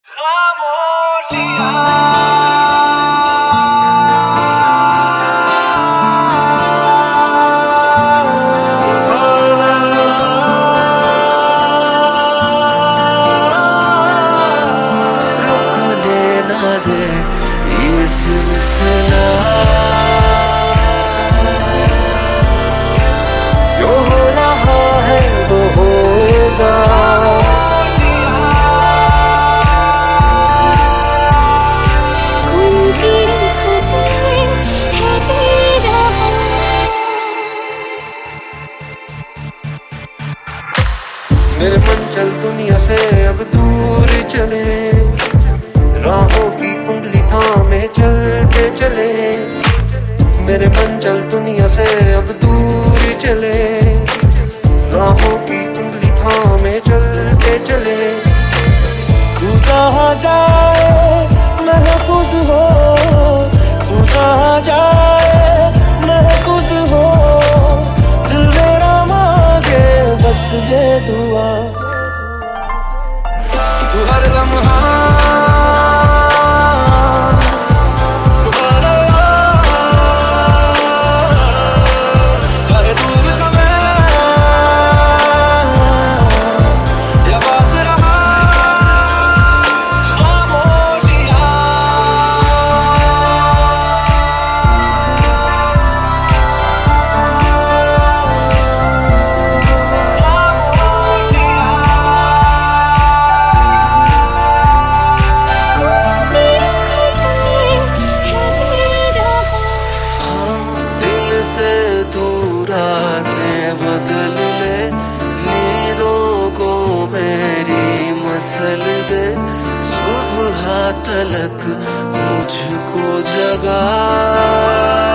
मेरे मन चल दुनिया से अब दूर चले, राहों की उंगली थामे चलते चले। मेरे मन चल दुनिया से अब दूर चले, राहों की उंगली थामे चलते चले। तू जहाँ जाए महफूज हो, तू जहाँ जाए महफूज हो, दिल मेरा मांगे बस ये दुआ। तू हर लम्हा बदल ले, नींदों को मेरी मसल दे, सुबह तलक मुझको जगा।